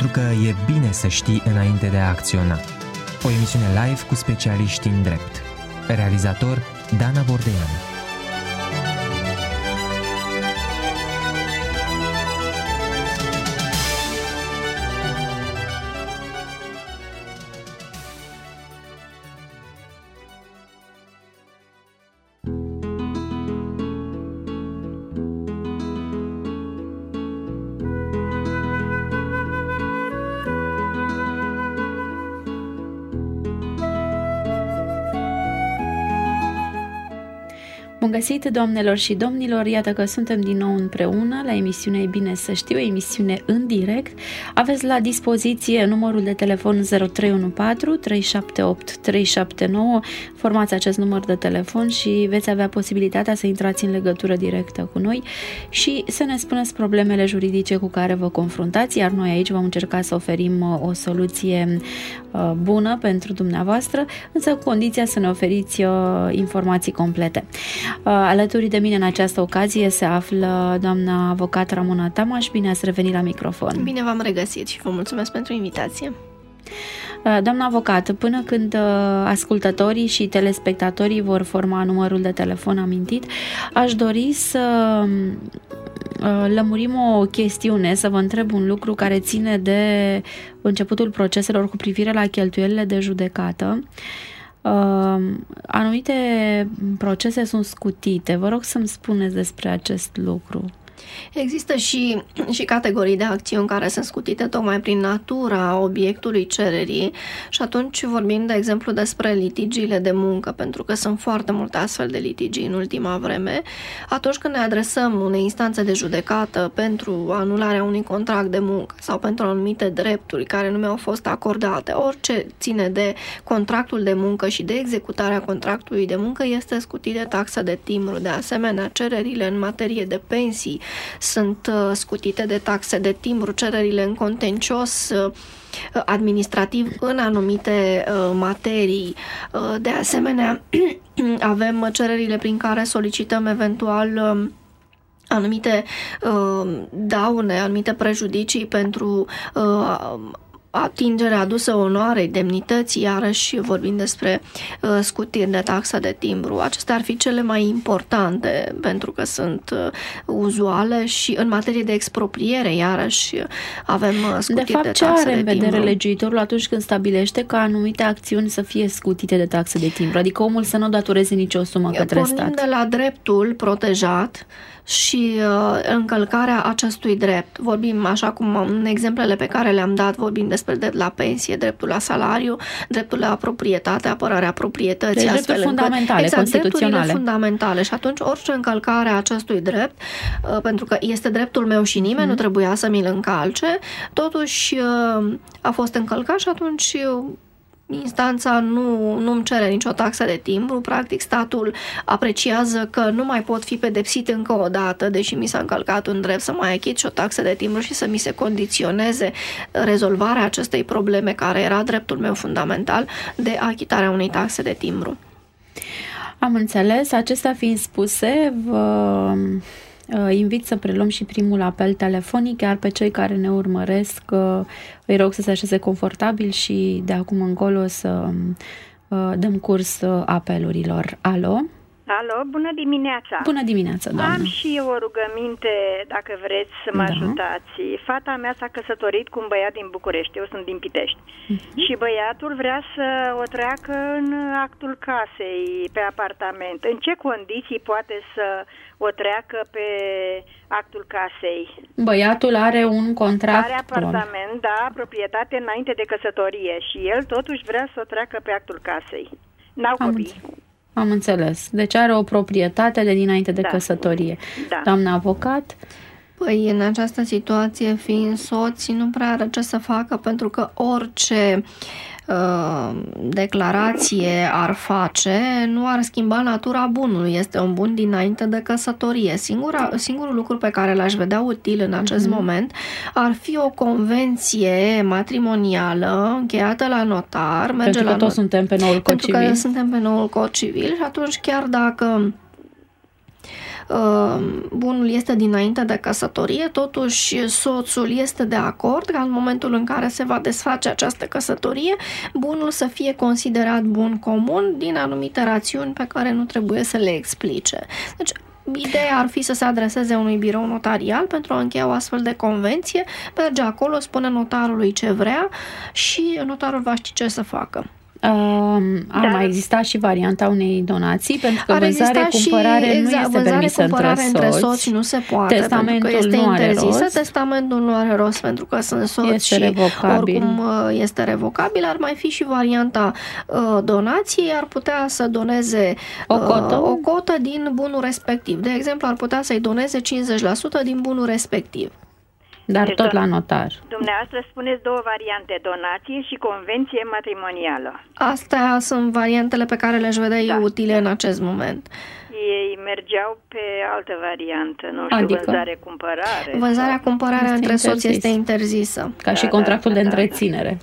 pentru că e bine să știi înainte de a acționa. O emisiune live cu specialiști în drept. Realizator Dana Bordean. Bun găsit, doamnelor și domnilor, iată că suntem din nou împreună la emisiunea E bine să știu, emisiune în direct. Aveți la dispoziție numărul de telefon 0314 378 379, formați acest număr de telefon și veți avea posibilitatea să intrați în legătură directă cu noi și să ne spuneți problemele juridice cu care vă confruntați, iar noi aici vom încerca să oferim o soluție bună pentru dumneavoastră, însă cu condiția să ne oferiți informații complete. Alături de mine în această ocazie se află doamna avocat Ramona Tamaș. Bine ați revenit la microfon. Bine v-am regăsit și vă mulțumesc pentru invitație. Doamna avocat, până când ascultătorii și telespectatorii vor forma numărul de telefon amintit, aș dori să lămurim o chestiune, să vă întreb un lucru care ține de începutul proceselor cu privire la cheltuielile de judecată. Anumite procese sunt scutite. Vă rog să-mi spuneți despre acest lucru. Există și categorii de acțiuni care sunt scutite tocmai prin natura obiectului cererii și atunci vorbim, de exemplu, despre litigiile de muncă, pentru că sunt foarte multe astfel de litigi în ultima vreme. Atunci când ne adresăm unei instanțe de judecată pentru anularea unui contract de muncă sau pentru anumite drepturi care nu mi-au fost acordate, orice ține de contractul de muncă și de executarea contractului de muncă este scutit de taxa de timbru. De asemenea, cererile în materie de pensii sunt scutite de taxe de timbru, cererile în contencios administrativ în anumite materii. De asemenea, avem cererile prin care solicităm eventual anumite daune, anumite prejudicii pentru atingerea adusă onoarei, demnității, iarăși vorbim despre scutiri de taxa de timbru. Acestea ar fi cele mai importante pentru că sunt uzuale și în materie de expropriere, iarăși avem scutiri de taxa de timbru. De fapt, ce are în vedere legiuitorul atunci când stabilește ca anumite acțiuni să fie scutite de taxe de timbru? Adică omul să nu datoreze nicio sumă către stat. Pornind de la dreptul protejat și încălcarea acestui drept. Vorbim, așa cum în exemplele pe care le-am dat, vorbim despre drept la pensie, dreptul la salariu, dreptul la proprietate, apărarea proprietății. Deci drepturi fundamentale, exact, constituționale. Drepturile fundamentale. Și atunci orice încălcare a acestui drept, pentru că este dreptul meu și nimeni nu trebuia să mi-l încalce, totuși a fost încălcat și atunci instanța nu-mi cere nicio taxă de timbru. Practic, statul apreciază că nu mai pot fi pedepsit încă o dată, deși mi s-a încălcat un drept, să mai achit și o taxă de timbru și să mi se condiționeze rezolvarea acestei probleme, care era dreptul meu fundamental, de achitarea unei taxe de timbru. Am înțeles. Acestea fiind spuse, vă invit să preluăm și primul apel telefonic, iar pe cei care ne urmăresc îi rog să se așeze confortabil și de acum încolo să dăm curs apelurilor. Alo? Alo, bună dimineața! Bună dimineața, doamnă! Am și eu o rugăminte, dacă vreți să mă ajutați. Fata mea s-a căsătorit cu un băiat din București, eu sunt din Pitești. Și băiatul vrea să o treacă în actul casei, pe apartament. În ce condiții poate să o treacă pe actul casei? Băiatul are un contract. Are apartament, da, proprietate înainte de căsătorie și el totuși vrea să o treacă pe actul casei. N-au copii. Am înțeles. Deci are o proprietate de dinainte de căsătorie. Da. Doamna avocat? Păi, în această situație, fiind soți, nu prea are ce să facă, pentru că orice declarație ar face, nu ar schimba natura bunului. Este un bun dinainte de căsătorie. Singurul lucru pe care l-aș vedea util în acest moment ar fi o convenție matrimonială încheiată la notar. Pentru că toți suntem pe noul cod civil. Pentru că suntem pe noul cod civil și atunci chiar dacă bunul este dinainte de căsătorie, totuși soțul este de acord ca în momentul în care se va desface această căsătorie, bunul să fie considerat bun comun din anumite rațiuni pe care nu trebuie să le explice. Deci, ideea ar fi să se adreseze unui birou notarial pentru a încheia o astfel de convenție, merge acolo, spune notarului ce vrea și notarul va ști ce să facă. Ar mai exista și varianta unei donații, pentru că vânzare-cumpărare nu este permisă între soți. Nu se poate, testamentul pentru că este nu are interzisă. rost. Testamentul nu are rost pentru că sunt soți este și revocabil. Oricum este revocabil. Ar mai fi și varianta donației, ar putea să doneze o cotă din bunul respectiv. De exemplu, ar putea să-i doneze 50% din bunul respectiv. Dar tot la notar. Dumneavoastră spuneți două variante, donație și convenție matrimonială. Astea sunt variantele pe care le-aș vedea eu utile în acest moment. Ei mergeau pe altă variantă, nu știu, adică? Vânzare-cumpărare. Vânzarea-cumpărarea între soți este interzisă. Ca și contractul de întreținere.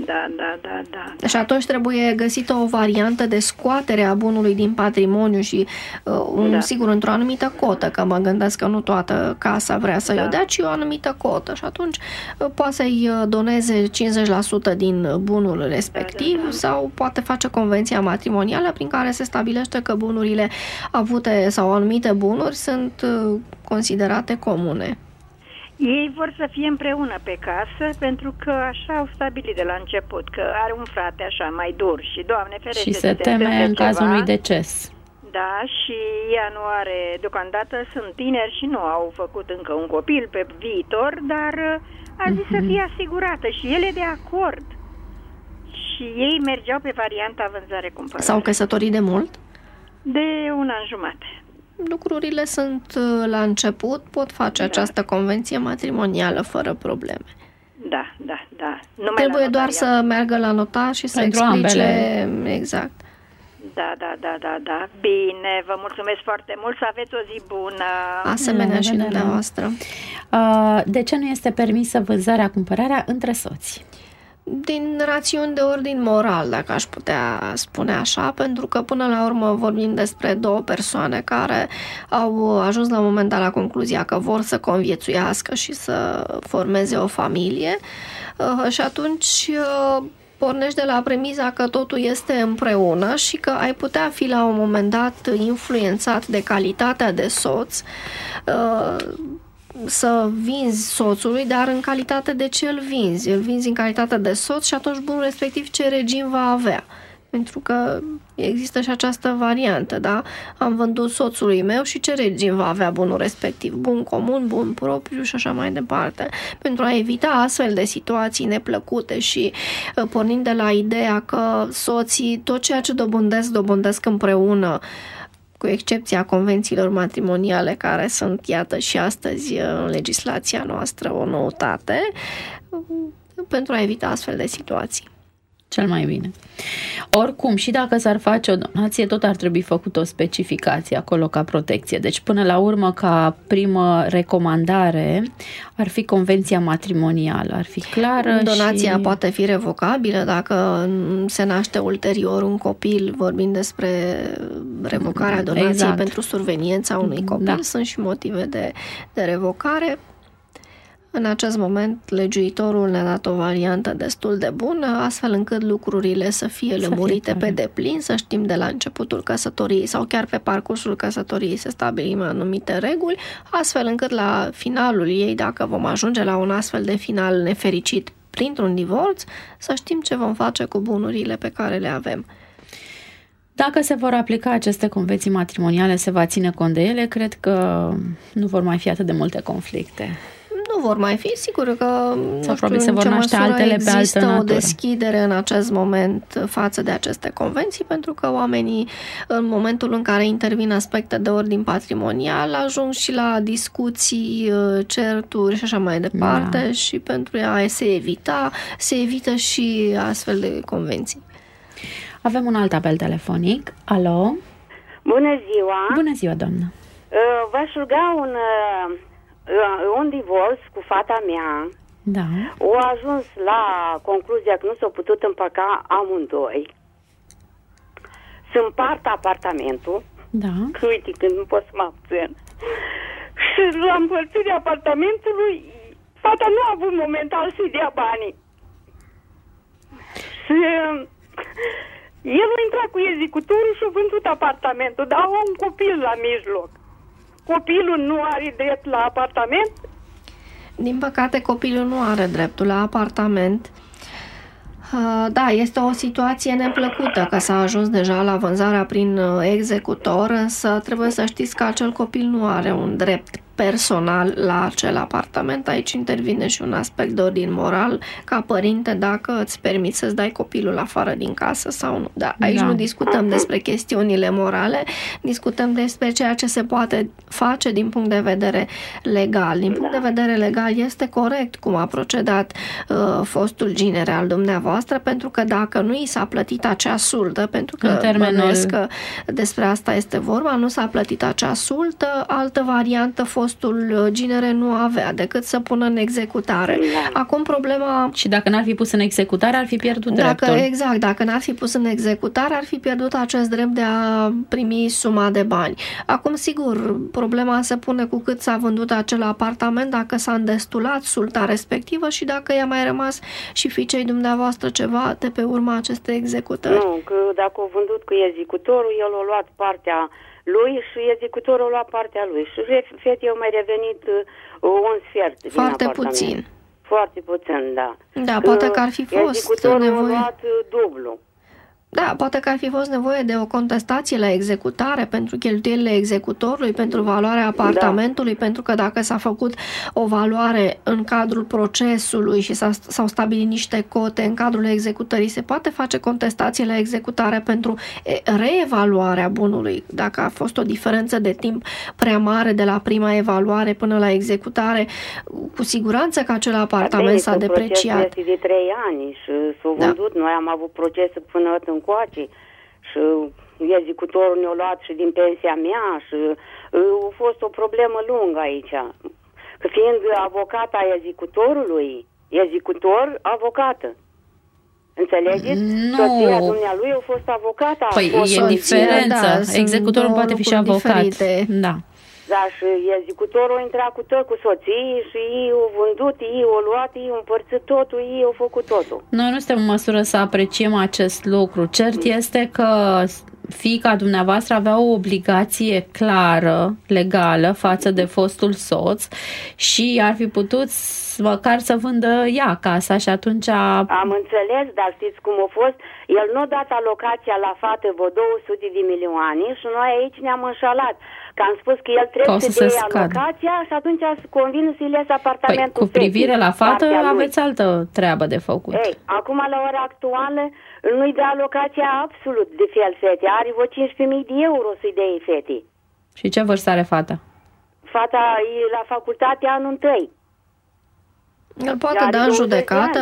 Da. Și atunci trebuie găsită o variantă de scoatere a bunului din patrimoniu și, sigur, într-o anumită cotă, că mă gândesc că nu toată casa vrea să-i o dea, ci o anumită cotă. Și atunci poate să-i doneze 50% din bunul respectiv sau poate face convenția matrimonială prin care se stabilește că bunurile avute sau anumite bunuri sunt considerate comune. Ei vor să fie împreună pe casă pentru că așa au stabilit de la început, că are un frate așa mai dur și, Doamne ferește, și se teme în cazul unui deces. Da, și ea nu are, deocamdată sunt tineri și nu au făcut încă un copil pe viitor, dar a zis să fie asigurată și el e de acord. Și ei mergeau pe varianta vânzare-cumpărare. S-au căsătorit de mult? De un an jumate. Lucrurile sunt la început, pot face această convenție matrimonială fără probleme. Da. Trebuie doar să meargă la notar și să explice ambele. Exact. Da. Bine, vă mulțumesc foarte mult, să aveți o zi bună. Asemenea și dumneavoastră. De ce nu este permisă vânzarea-cumpărarea între soți? Din rațiuni de ordin moral, dacă aș putea spune așa, pentru că până la urmă vorbim despre două persoane care au ajuns la un moment dat la concluzia că vor să conviețuiască și să formeze o familie și atunci pornești de la premiza că totul este împreună și că ai putea fi la un moment dat influențat de calitatea de soț să vinzi soțului, dar în calitate de ce îl vinzi? Îl vinzi în calitate de soț și atunci bunul respectiv ce regim va avea? Pentru că există și această variantă, da? Am vândut soțului meu și ce regim va avea bunul respectiv? Bun comun, bun propriu și așa mai departe. Pentru a evita astfel de situații neplăcute și pornind de la ideea că soții tot ceea ce dobândesc împreună, cu excepția convențiilor matrimoniale, care sunt, iată, și astăzi în legislația noastră o noutate, pentru a evita astfel de situații. Cel mai bine. Oricum, și dacă s-ar face o donație, tot ar trebui făcut o specificație acolo ca protecție. Deci, până la urmă, ca primă recomandare, ar fi convenția matrimonială, ar fi clară. Donația poate fi revocabilă dacă se naște ulterior un copil, vorbind despre revocarea donației pentru surveniența unui copil. Da. Sunt și motive de revocare. În acest moment, legiuitorul ne-a dat o variantă destul de bună, astfel încât lucrurile să fie lămurite pe deplin, să știm de la începutul căsătoriei sau chiar pe parcursul căsătoriei să stabilim anumite reguli, astfel încât la finalul ei, dacă vom ajunge la un astfel de final nefericit printr-un divorț, să știm ce vom face cu bunurile pe care le avem. Dacă se vor aplica aceste convenții matrimoniale, se va ține cont de ele, cred că nu vor mai fi atât de multe conflicte. Nu vor mai fi, sigur că probabil se vor naște altele pe altă natură. O deschidere în acest moment față de aceste convenții, pentru că oamenii, în momentul în care intervin aspecte de ordin patrimonial, ajung și la discuții, certuri și așa mai departe, și pentru a se evită și astfel de convenții. Avem un alt apel telefonic. Alo? Bună ziua! Bună ziua, doamnă! V-aș ruga un divorț cu fata mea. Da. Au ajuns la concluzia că nu s-au putut împăca amândoi. Să împartă apartamentul Da. Că uite, când nu pot să mă abțin. Și la împărțirea apartamentului, fata nu a avut momental să-i dea banii. Și el a intrat cu executorul și a vândut apartamentul, dar au un copil la mijloc. Copilul nu are drept la apartament? Din păcate, copilul nu are dreptul la apartament. Da, este o situație neplăcută că s-a ajuns deja la vânzarea prin executor, însă trebuie să știți că acel copil nu are un drept personal la acel apartament. Aici intervine și un aspect de ordin moral, ca părinte, dacă îți permiți să-ți dai copilul afară din casă sau nu. Da, aici nu discutăm despre chestiunile morale, discutăm despre ceea ce se poate face din punct de vedere legal. Din punct de vedere legal este corect cum a procedat fostul giner al dumneavoastră, pentru că dacă nu i s-a plătit acea sultă, pentru că bănuiesc că despre asta este vorba, nu s-a plătit acea sultă, altă variantă fostul ginere nu avea decât să pună în executare. Acum problema... Și dacă n-ar fi pus în executare, ar fi pierdut dreptul. Exact, dacă n-ar fi pus în executare, ar fi pierdut acest drept de a primi suma de bani. Acum, sigur, problema se pune cu cât s-a vândut acel apartament, dacă s-a îndestulat sulta respectivă și dacă i-a mai rămas și fiicei dumneavoastră ceva de pe urma acestei executări. Nu, că dacă a vândut cu executorul, el a luat partea lui și executorul a luat partea lui. Și fetei au mai revenit un sfert din foarte apartament. Puțin. Foarte puțin, da. Da, poate că ar fi fost executorul nevoie... a luat dublu. Da, poate că ar fi fost nevoie de o contestație la executare pentru cheltuielile executorului, pentru valoarea apartamentului, pentru că dacă s-a făcut o valoare în cadrul procesului și s-au stabilit niște cote în cadrul executării, se poate face contestație la executare pentru reevaluarea bunului. Dacă a fost o diferență de timp prea mare de la prima evaluare până la executare, cu siguranță că acel apartament s-a depreciat. Procesul este de 3 ani și s-a vândut. Da. Noi am avut procese până încoace și executorul ne-a luat și din pensia mea și a fost o problemă lungă aici. Că fiind avocata executorului, executor, avocată. Înțelegeți? Nu. Soția dumnealui a fost avocată. Păi e diferență. Da, executorul poate fi și avocat. Diferite. Da. Da, și executorul a intrat cu tot cu soții și ei au vândut, ei au luat, ei au împărțit totul, ei au făcut totul. Noi nu suntem în măsură să apreciem acest lucru. Cert este că fiica dumneavoastră avea o obligație clară, legală, față de fostul soț și ar fi putut măcar să vândă ea casa și atunci... Am înțeles, dar știți cum a fost? El nu a dat alocația la fată vreo 200 de milioane și noi aici ne-am înșalat. Că am spus că el trebuie să dea alocația și atunci se convine să-i lese apartamentul. Păi, cu privire la fată aveți altă treabă de făcut. Ei, acum la ora actuală nu-i dă alocația absolut de fel fete. Are vreo 15.000 de euro să-i dea fetei. Și ce vârstă are fata? Fata e la facultate anul 1. El poate da în judecată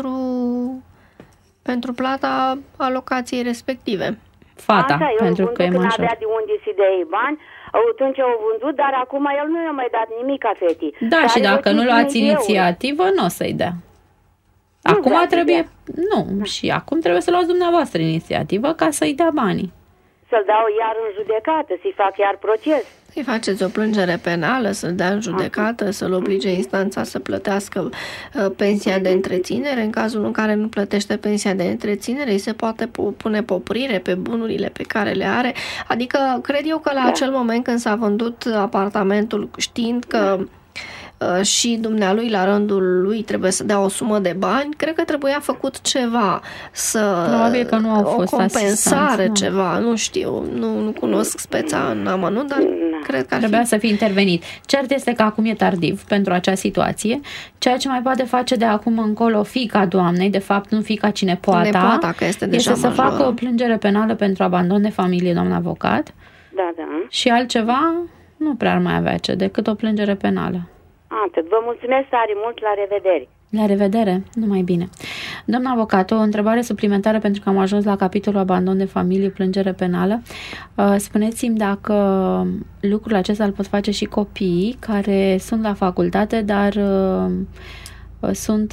pentru plata alocației respective. Fata, asta, pentru că e când avea de unde să dea bani, atunci au vândut, dar acum el nu i-a mai dat nimic a fetii. Da, și dacă nu luați inițiativă, nu o să-i dea. Acum trebuie... Nu, da. Și acum trebuie să luați dumneavoastră inițiativă ca să-i dea banii. Să-l dau iar în judecată, să-i fac iar proces. Să-i faceți o plângere penală, să-l dea în judecată, să-l oblige instanța să plătească pensia de întreținere. În cazul în care nu plătește pensia de întreținere, îi se poate pune poprire pe bunurile pe care le are. Adică, cred eu că la acel moment când s-a vândut apartamentul, știind că și dumnealui la rândul lui trebuie să dea o sumă de bani, cred că trebuia făcut ceva, probabil că nu au fost o compensare, ceva, nu știu, nu cunosc speța în amănunt, dar cred că trebuia să fie intervenit. Cert este că acum e tardiv pentru acea situație. Ceea ce mai poate face de acum încolo fiica doamnei, de fapt nu fiica ci nepoata, că este deja să facă o plângere penală pentru abandon de familie, domn avocat. Da. Și altceva nu prea ar mai avea decât o plângere penală. Atât. Vă mulțumesc tare mult, la revedere. La revedere, numai bine. Doamna avocat, o întrebare suplimentară pentru că am ajuns la capitolul abandon de familie, plângere penală. Spuneți-mi dacă lucrul acesta îl pot face și copiii care sunt la facultate, dar sunt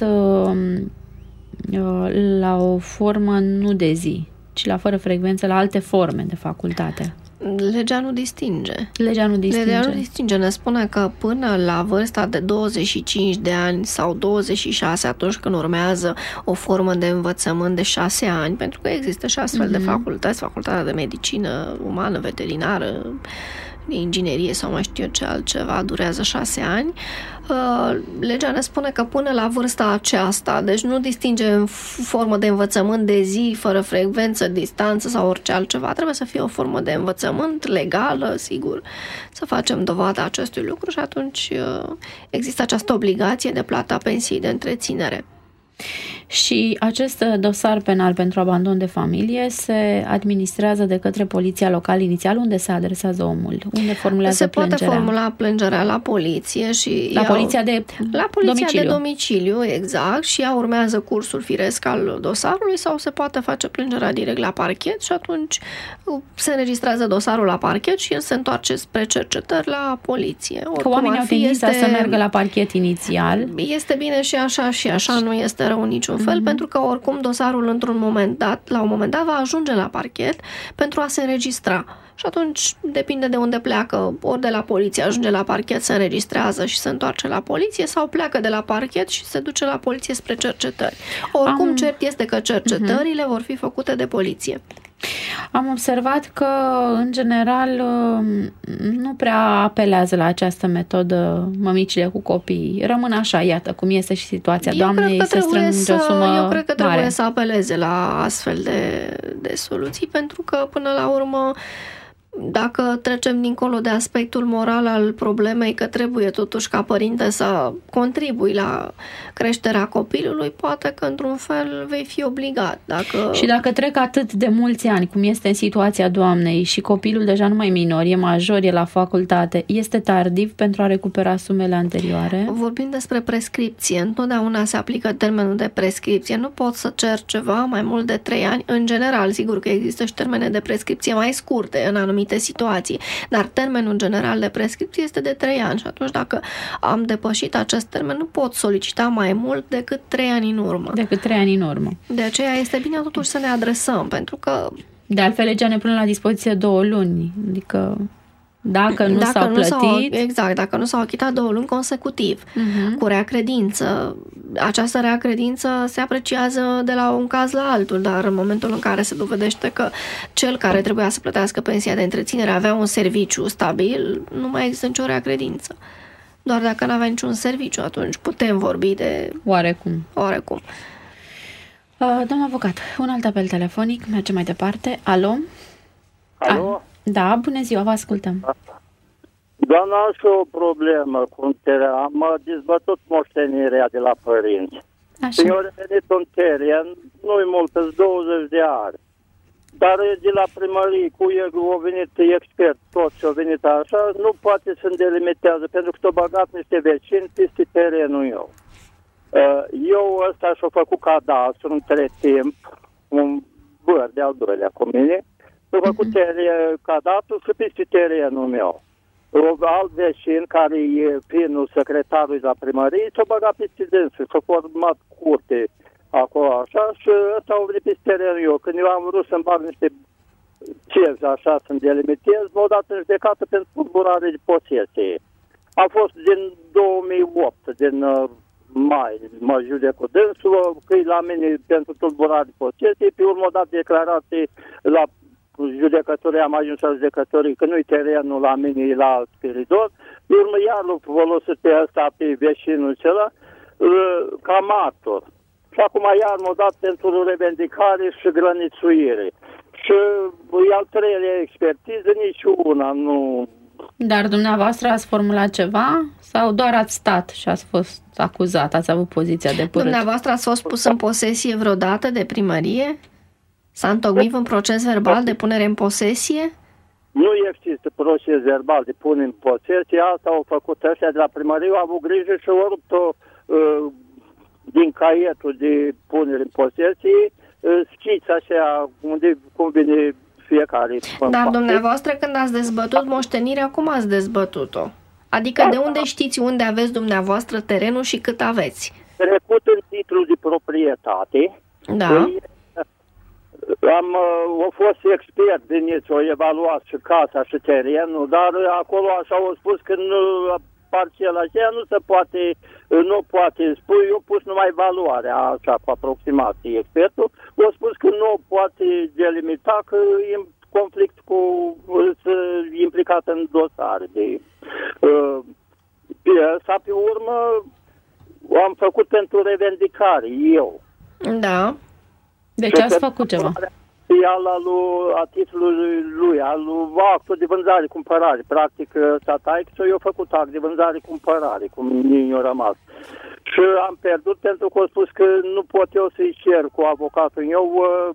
la o formă nu de zi, ci la fără frecvență, la alte forme de facultate. Legea nu distinge. Legea nu distinge. Ne spune că până la vârsta de 25 de ani sau 26, atunci când urmează o formă de învățământ de 6 ani, pentru că există și astfel de facultăți, facultatea de medicină umană, veterinară, inginerie sau mai știu eu ce altceva, durează 6 ani. Legea ne spune că până la vârsta aceasta, deci nu distinge în formă de învățământ de zi, fără frecvență, distanță sau orice altceva, trebuie să fie o formă de învățământ legală, sigur, să facem dovada acestui lucru și atunci există această obligație de plata pensiei de întreținere. Și acest dosar penal pentru abandon de familie se administrează de către poliția locală inițial. Unde se adresează omul? Unde formulează plângerea? Se poate formula plângerea la poliție și la poliția de domiciliu, exact, și ea urmează cursul firesc al dosarului sau se poate face plângerea direct la parchet și atunci se înregistrează dosarul la parchet și el se întoarce spre cercetări la poliție. Că oamenii au tendința să meargă la parchet inițial. Este bine și așa nu este rău în niciun fel, pentru că oricum dosarul la un moment dat va ajunge la parchet pentru a se înregistra. Și atunci depinde de unde pleacă, ori de la poliție ajunge la parchet, se înregistrează și se întoarce la poliție, sau pleacă de la parchet și se duce la poliție spre cercetări. Oricum cert este că cercetările vor fi făcute de poliție. Am observat că, în general, nu prea apelează la această metodă mămicile cu copii. Rămân așa, iată cum este și situația doamnei, se strânge o sumă mare. Eu cred că trebuie să apeleze la astfel de soluții, pentru că, până la urmă, dacă trecem dincolo de aspectul moral al problemei, că trebuie totuși ca părinte să contribui la creșterea copilului, poate că într-un fel vei fi obligat. Și dacă trec atât de mulți ani, cum este în situația doamnei, și copilul deja nu mai minor, e major, e la facultate, este tardiv pentru a recupera sumele anterioare? Vorbim despre prescripție. Întotdeauna se aplică termenul de prescripție. Nu poți să ceri ceva mai mult de 3 ani. În general, sigur că există și termene de prescripție mai scurte în anumite situații, dar termenul general de prescripție este de 3 ani și atunci dacă am depășit acest termen, nu pot solicita mai mult decât 3 ani în urmă. De aceea este bine totuși să ne adresăm, pentru că de altfel legea ne pune la dispoziție 2 luni, adică dacă nu s-au plătit... Exact, dacă nu s-au achitat 2 luni consecutiv, cu rea credință. Această rea credință se apreciază de la un caz la altul, dar în momentul în care se dovedește că cel care trebuia să plătească pensia de întreținere avea un serviciu stabil, nu mai există nicio rea credință. Doar dacă nu avea niciun serviciu, atunci putem vorbi de... Oarecum. Doamna avocat, un alt apel telefonic, mergem mai departe. Alo? Alo? Da, bună ziua, vă ascultăm. Doamna, am și o problemă cu am dezbătut moștenirea de la părinți. Așa. Eu am revenit un teren, nu-i mult, 20 de ani. Dar de la primărie, au venit expert, toți au venit așa, nu poate să-mi delimitează, pentru că s-au băgat niște vecini peste terenul meu. Eu ăsta și-o făcut cadastru între timp, un băr de al doilea cu mine, s-a făcut cadastru și peste terenul meu. Alt vecin, care e finul secretarului la primărie, s-a băgat peste dânsul, s-a format curte acolo așa și ăsta a venit peste terenul eu. Când eu am vrut să-mi bag niște cezi așa, să-mi delimitez, m-au dat în judecată pentru tulburare de posesie. A fost din 2008, din mai, mă judec cu dânsul, că e la mine pentru tulburare de posesie, pe urmă a dat declarații la judecătorii, am ajuns la judecătorii că nu-i terenul la mine, e la alt spiridor, pe urmă iar l-au folosit pe ăsta, pe vecinul acela, ca martor. Și acum iar m-au dat pentru revendicare și grănițuire. Și al treilea expertiză, nici una nu... Dar dumneavoastră ați formulat ceva sau doar ați stat și ați fost acuzat, ați avut poziția de părât? Dumneavoastră ați fost pus în posesie vreodată de primărie? S-a întocmit un proces verbal de punere în posesie? Nu există proces verbal de punere în posesie, asta au făcut ăștia de la primărie, au avut grijă și au rupt-o din caietul de punere în posesie, schița așa, cum vine fiecare. Dar dumneavoastră, când ați dezbătut moștenirea, cum ați dezbătut-o? Adică de unde știți unde aveți dumneavoastră terenul și cât aveți? Trecut în titlul de proprietate. Da. Au fost expert din ei, au evaluat și casa și terenul, dar acolo așa au spus că parcela aceea nu se poate, nu poate spui, eu pus numai valoarea așa cu aproximație. Expertul a spus că nu poate delimita, că e în conflict cu, implicat în dosare. Asta pe urmă am făcut pentru revendicare, eu. Da. Deci ați făcut ceva. A titlului lui, actul de vânzare-cumpărare. Practic, eu făcut act de vânzare-cumpărare, cum mi-a rămas. Și am pierdut pentru că a spus că nu pot eu să-i cer cu avocatul meu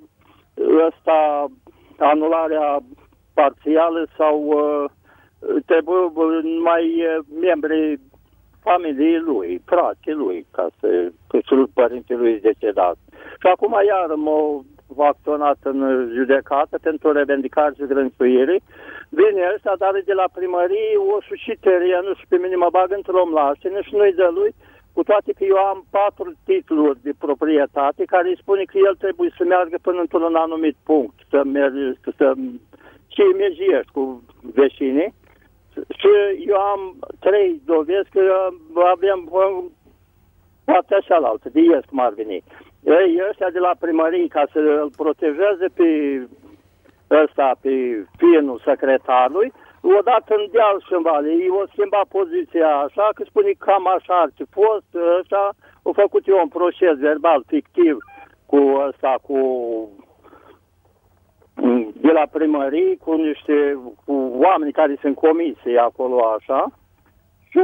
anularea parțială sau trebuie numai membrii familiei lui, frații lui, că sunt părinții lui decedat. Și acum iar m-au acționat în judecată pentru revendicare și grânțuire. Vine ăsta, dar de la primărie o și terenul și pe mine mă bag într-o mlaștină și nu-i dă lui, cu toate că eu am 4 titluri de proprietate care îi spune că el trebuie să meargă până într-un anumit punct, să mergiești cu vecinii. Și eu am 3 dovezi că avem partea cealaltă, de ies cum ar veni. Ei, ăștia de la primărie, ca să îl protejeze pe fiul secretarului, odată în deal și în vale, ei o schimba poziția așa, că spune cam așa ar fi fost, așa, o făcut eu un proces verbal fictiv cu de la primărie, cu oameni care sunt comisii acolo, așa, și...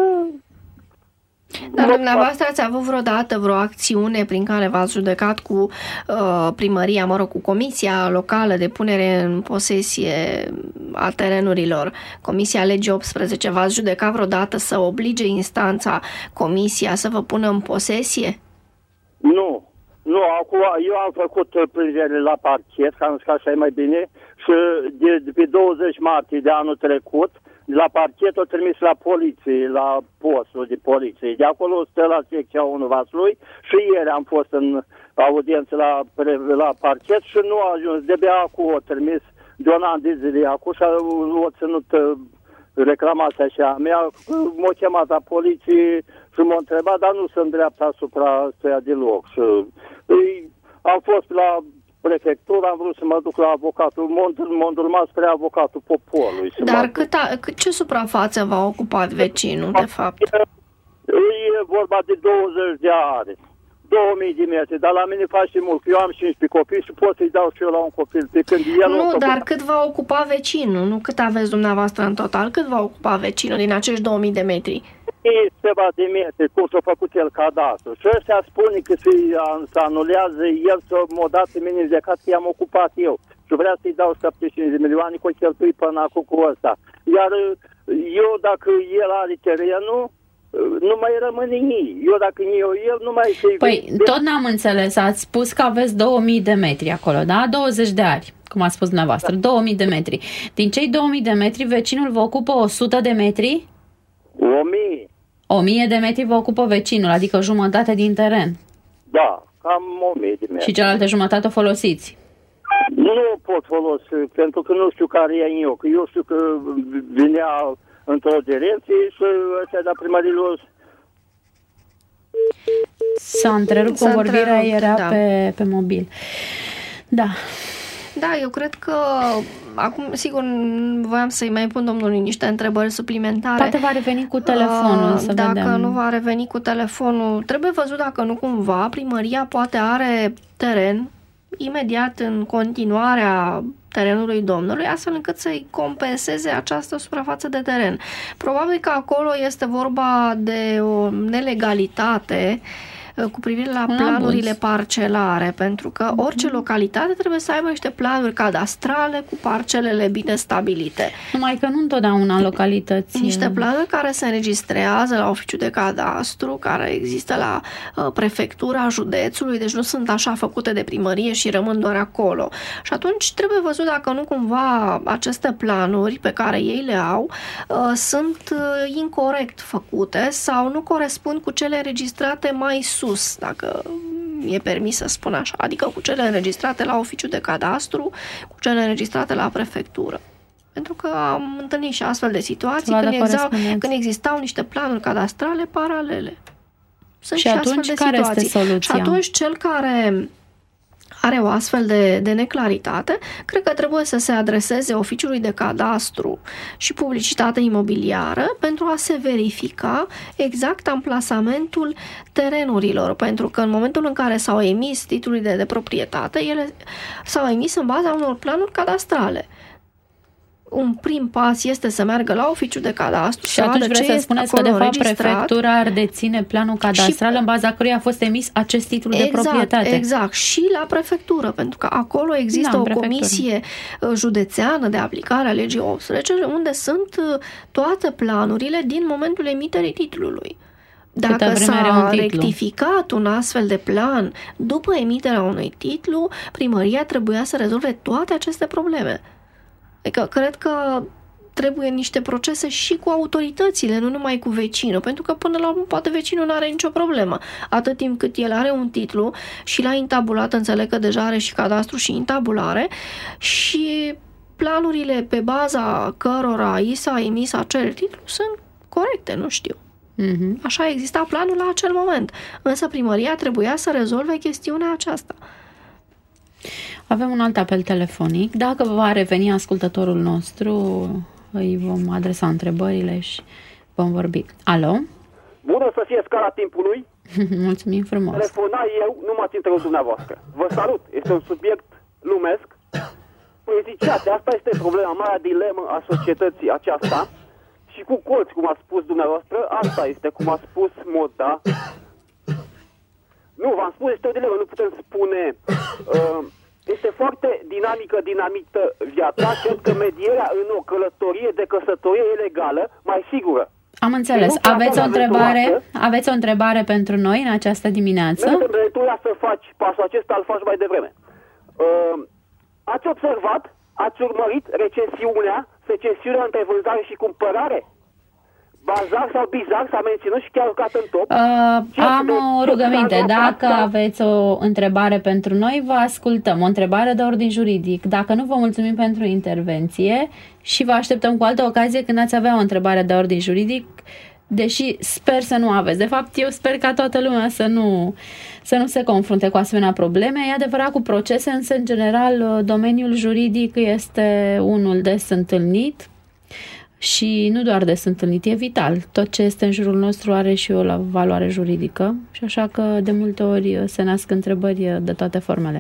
Dar dumneavoastră ați avut vreodată vreo acțiune prin care v-ați judecat cu primăria, cu Comisia Locală de Punere în Posesie a Terenurilor, Comisia Legii 18, v-ați judecat vreodată să oblige instanța, Comisia, să vă pună în posesie? Nu, acum eu am făcut plângere la parchet, că am zis că așa e mai bine, și de 20 martie de anul trecut, la parchet o trimis la poliție, la postul de poliție. De acolo stă la secția 1 Vaslui și ieri am fost în audiență la parchet și nu a ajuns. De-abia acum o trimis de un an de zile acum și o ținut reclamația așa mea. M-a chemat la poliție și m-a întrebat, dar nu sunt dreaptă asupra ăstuia deloc. Și am fost la prefectura, am vrut să mă duc la avocatul, m-am urmat spre avocatul poporului. Dar ce suprafață va ocupa vecinul, de fapt? E vorba de 20 de are, 2000 de metri, dar la mine face mult, eu am 15 copii și pot să-i dau și eu la un copil. Dar cât va ocupa vecinul, nu cât aveți dumneavoastră în total, cât va ocupa vecinul din acești 2000 de metri? Ceva de metri, cum s-a făcut el cadastru. Și ăștia spune că se anulează el s-a dat pe mine judecat că i-am ocupat eu. Și vrea să-i dau 75 de milioane cu cheltui până acum cu ăsta. Iar eu, dacă el are terenul, nu mai rămâne ei. Eu, dacă el, nu mai... Păi, tot n-am înțeles. Ați spus că aveți 2000 de metri acolo, da? 20 de ari, cum a spus dumneavoastră. 2000 de metri. Din cei 2000 de metri, vecinul vă ocupă 100 de metri? 1000. 1000 de metri vă ocupă vecinul, adică jumătate din teren. Da, cam 1000 de metri. Și cealaltă jumătate o folosiți? Nu pot folosi, pentru că nu știu care e eu. Că eu știu că vinea într-o direcție și ăștia de primărilor... S-a întrerupt convorbirea, era pe mobil. Da. Da, eu cred că acum, sigur, voiam să-i mai pun domnului niște întrebări suplimentare. Poate va reveni cu telefonul, să dacă vedem. Nu va reveni cu telefonul, trebuie văzut dacă nu cumva primăria poate are teren imediat în continuarea terenului domnului, astfel încât să-i compenseze această suprafață de teren. Probabil că acolo este vorba de o nelegalitate cu privire la planurile parcelare, pentru că orice localitate trebuie să aibă niște planuri cadastrale cu parcelele bine stabilite. Numai că nu întotdeauna localități. Niște planuri care se înregistrează la oficiul de cadastru, care există la prefectura județului, deci nu sunt așa făcute de primărie și rămân doar acolo. Și atunci trebuie văzut dacă nu cumva aceste planuri pe care ei le au sunt incorect făcute sau nu corespund cu cele înregistrate mai sus, dacă e permis să spun așa, adică cu cele înregistrate la oficiul de cadastru, cu cele înregistrate la prefectură. Pentru că am întâlnit și astfel de situații când existau niște planuri cadastrale paralele. Sunt și atunci care este soluția? Și atunci cel care are o astfel de neclaritate, cred că trebuie să se adreseze oficiului de cadastru și publicitate imobiliară pentru a se verifica exact amplasamentul terenurilor, pentru că în momentul în care s-au emis titlurile de proprietate, ele s-au emis în baza unor planuri cadastrale. Un prim pas este să meargă la oficiul de cadastru și atunci vreți să spuneți că de fapt prefectura ar deține planul cadastral în baza căruia a fost emis acest titlu de proprietate. Exact, și la prefectură, pentru că acolo există o comisie județeană de aplicare a legii 18 unde sunt toate planurile din momentul emiterii titlului. Dacă s-a rectificat un astfel de plan după emiterea unui titlu, primăria trebuia să rezolve toate aceste probleme. Adică cred că trebuie niște procese și cu autoritățile, nu numai cu vecinul, pentru că până la urmă poate vecinul nu are nicio problemă. Atât timp cât el are un titlu și l-a intabulat, înțeleg că deja are și cadastru și intabulare și planurile pe baza cărora i s-a emis acel titlu sunt corecte, nu știu. Așa exista planul la acel moment. Însă primăria trebuia să rezolve chestiunea aceasta. Avem un alt apel telefonic. Dacă va reveni ascultătorul nostru, îi vom adresa întrebările și vom vorbi. Alo? Bună să fie Scara Timpului! Mulțumim frumos! Telefona eu, nu m-ați întrebat dumneavoastră. Vă salut! Este un subiect lumesc. Politicitatea, asta este problema, marea dilemă a societății aceasta. Și cu colți, cum a spus dumneavoastră, asta este, cum a spus Moda. Nu, v-am spus, este o dilemă, nu putem spune... Este foarte dinamită viața. Cred că medierea în o călătorie de căsătorie e legală, mai sigură. Am înțeles. Aveți o întrebare pentru noi în această dimineață? Nu trebuie să faci pasul acesta, îl faci mai devreme. Ați observat, ați urmărit secesiunea între vânzare și cumpărare? Bazar sau bizar s-a menținut și chiar urcat în top. Am o rugăminte. Dacă aveți o întrebare pentru noi, vă ascultăm. O întrebare de ordin juridic. Dacă nu, vă mulțumim pentru intervenție și vă așteptăm cu altă ocazie când ați avea o întrebare de ordin juridic, deși sper să nu aveți. De fapt, eu sper ca toată lumea să nu se confrunte cu asemenea probleme. E adevărat cu procese, însă, în general, domeniul juridic este unul des întâlnit. Și nu doar des întâlnit, e vital. Tot ce este în jurul nostru are și o valoare juridică și așa că de multe ori se nasc întrebări de toate formele.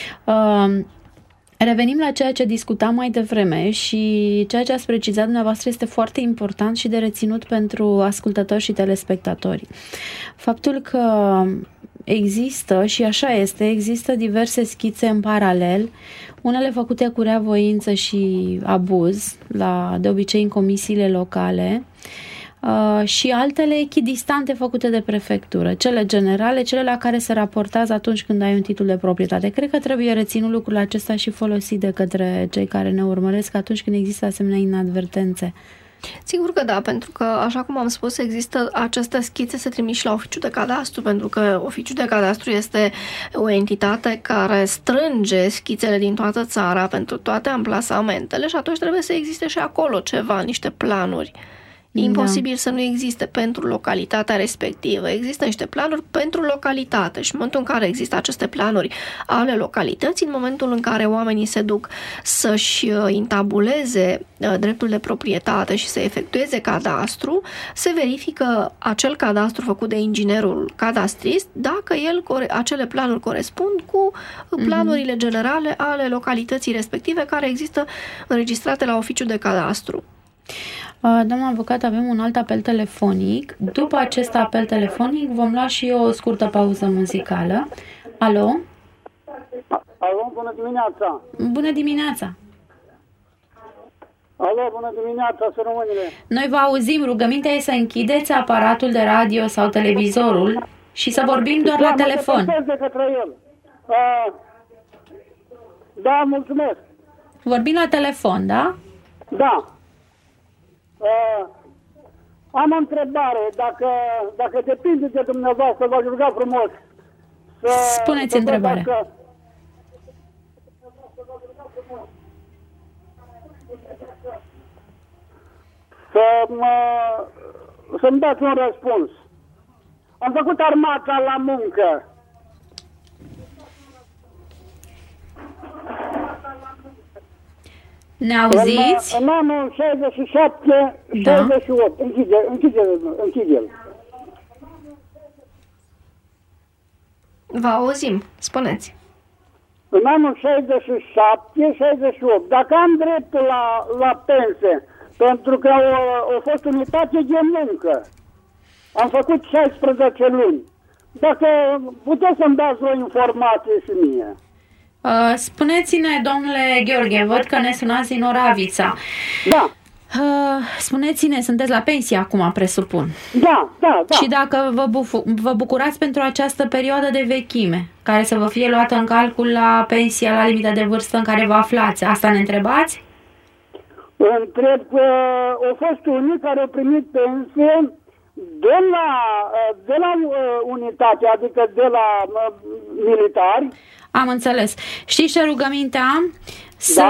Revenim la ceea ce discutam mai devreme și ceea ce ați precizat dumneavoastră este foarte important și de reținut pentru ascultători și telespectatori. Faptul că există, și așa este, există diverse schițe în paralel, unele făcute cu reavoință și abuz, de obicei în comisiile locale, și altele echidistante făcute de prefectură, cele generale, cele la care se raportează atunci când ai un titlu de proprietate. Cred că trebuie reținut lucrul acesta și folosit de către cei care ne urmăresc atunci când există asemenea inadvertențe. Sigur că da, pentru că, așa cum am spus, există aceste schițe, se trimit și la oficiul de cadastru, pentru că oficiul de cadastru este o entitate care strânge schițele din toată țara pentru toate amplasamentele și atunci trebuie să existe și acolo ceva, niște planuri. Imposibil să nu existe pentru localitatea respectivă. Există niște planuri pentru localitate și în momentul în care există aceste planuri ale localității, în momentul în care oamenii se duc să-și intabuleze dreptul de proprietate și să efectueze cadastru, se verifică acel cadastru făcut de inginerul cadastrist dacă acele planuri corespund cu planurile generale ale localității respective care există înregistrate la oficiul de cadastru. Doamna avocat, avem un alt apel telefonic. După acest apel telefonic vom lua și o scurtă pauză muzicală. Alo? Alo, bună dimineața! Bună dimineața! Alo, bună dimineața, să rămânile! Noi vă auzim, rugămintea e să închideți aparatul de radio sau televizorul și să vorbim doar la telefon. De către el. Da, mulțumesc! Vorbim la telefon, da? Da. Am o întrebare. Dacă depinde de dumneavoastră, v-aș ruga frumos Spuneți întrebarea. Să-mi dați un răspuns. Am făcut armata la muncă. Ne auziți? În anul 67, Da. 68. Închide-l. Vă auzim, spuneți. În anul 67-68, dacă am dreptul la pensie, pentru că a fost unitate de muncă, am făcut 16 luni. Dacă puteți să-mi dați o informație și mie. Spuneți-ne, domnule Gheorghe, văd că ne sunați din Oravița. Da. Spuneți-ne, sunteți la pensie acum, presupun. Da. Și dacă vă bucurați pentru această perioadă de vechime, care să vă fie luată în calcul la pensia, la limita de vârstă în care vă aflați, asta ne întrebați? Întreb că au fost unii care au primit pensie de la unitate, adică de la militari. Am înțeles. Știți ce rugăminte am? Să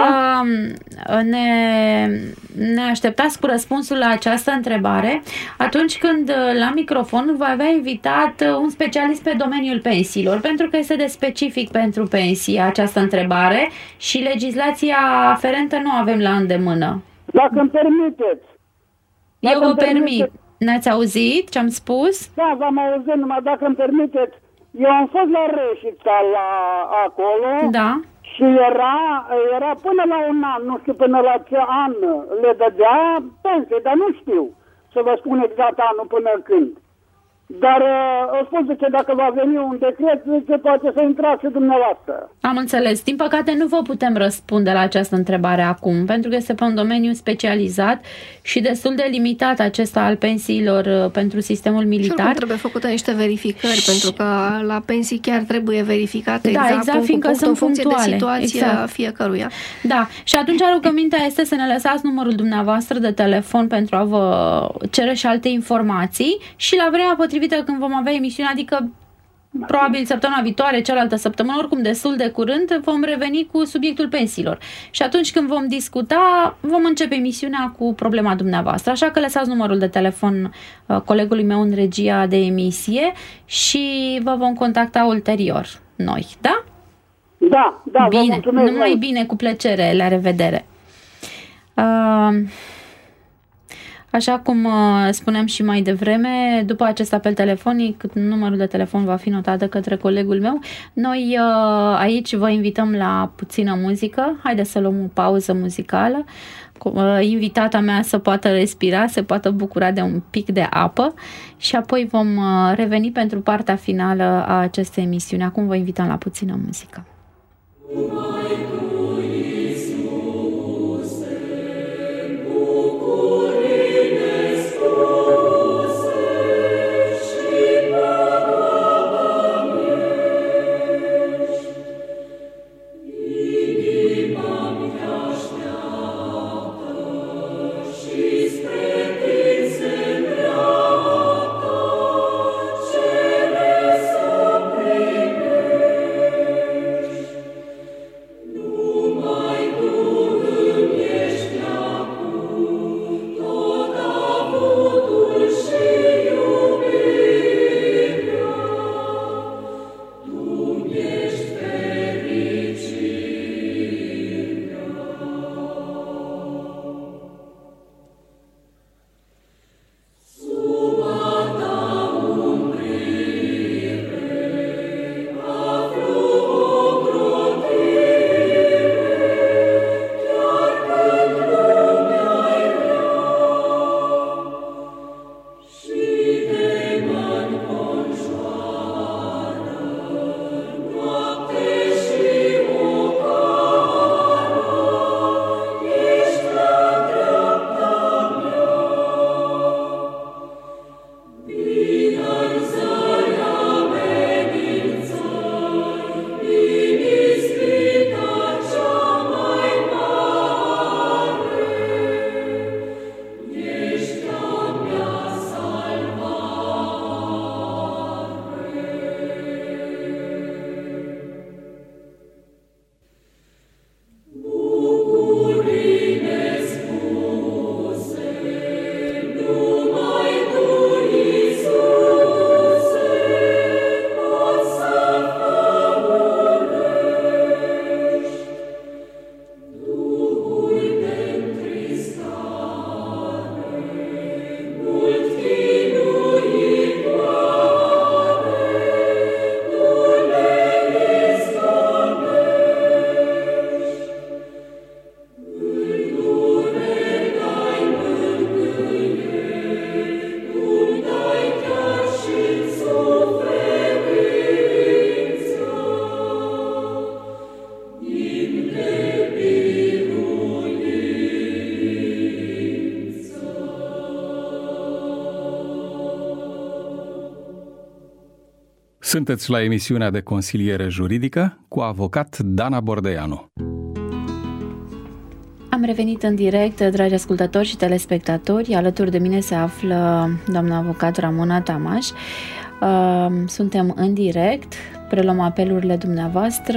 ne așteptați cu răspunsul la această întrebare atunci când la microfon va avea invitat un specialist pe domeniul pensiilor, pentru că este de specific pentru pensii această întrebare și legislația aferentă nu avem la îndemână. Dacă îmi permiteți. Eu vă permit. Ne-ați auzit ce am spus? Da, v-am auzit, numai dacă îmi permiteți. Eu am fost la Reșița acolo. Da. Și era până la un an, nu știu până la ce an le dădea pensie, dar nu știu să vă spun exact anul până când. Dar au spus că dacă va veni un decret, zice, poate să intrați și dumneavoastră. Am înțeles. Din păcate nu vă putem răspunde la această întrebare acum, pentru că este pe un domeniu specializat și destul de limitat acesta al pensiilor pentru sistemul militar. Și oricum trebuie făcute niște verificări, pentru că la pensii chiar trebuie verificate exact fiindcă sunt în funcție punctuale. De situația fiecăruia. Da, și atunci rugămintea este să ne lăsați numărul dumneavoastră de telefon pentru a vă cere și alte informații și la vremea potrivită când vom avea emisiunea, adică probabil săptămâna viitoare, cealaltă săptămână, oricum destul de curând, vom reveni cu subiectul pensiilor. Și atunci când vom discuta, vom începe emisiunea cu problema dumneavoastră. Așa că lăsați numărul de telefon colegului meu în regia de emisie și vă vom contacta ulterior noi, da? Da, bine, numai bine, cu plăcere, la revedere. Așa cum spuneam și mai devreme, după acest apel telefonic, numărul de telefon va fi notat de către colegul meu. Noi aici vă invităm la puțină muzică. Haideți să luăm o pauză muzicală. Invitata mea să poată respira, să poată bucura de un pic de apă și apoi vom reveni pentru partea finală a acestei emisiuni. Acum vă invităm la puțină muzică. Nu Sunteți la emisiunea de consiliere juridică cu avocat Dana Bordeanu. Am revenit în direct, dragi ascultători și telespectatori. Alături de mine se află doamna avocat Ramona Tamaș. Suntem în direct, preluăm apelurile dumneavoastră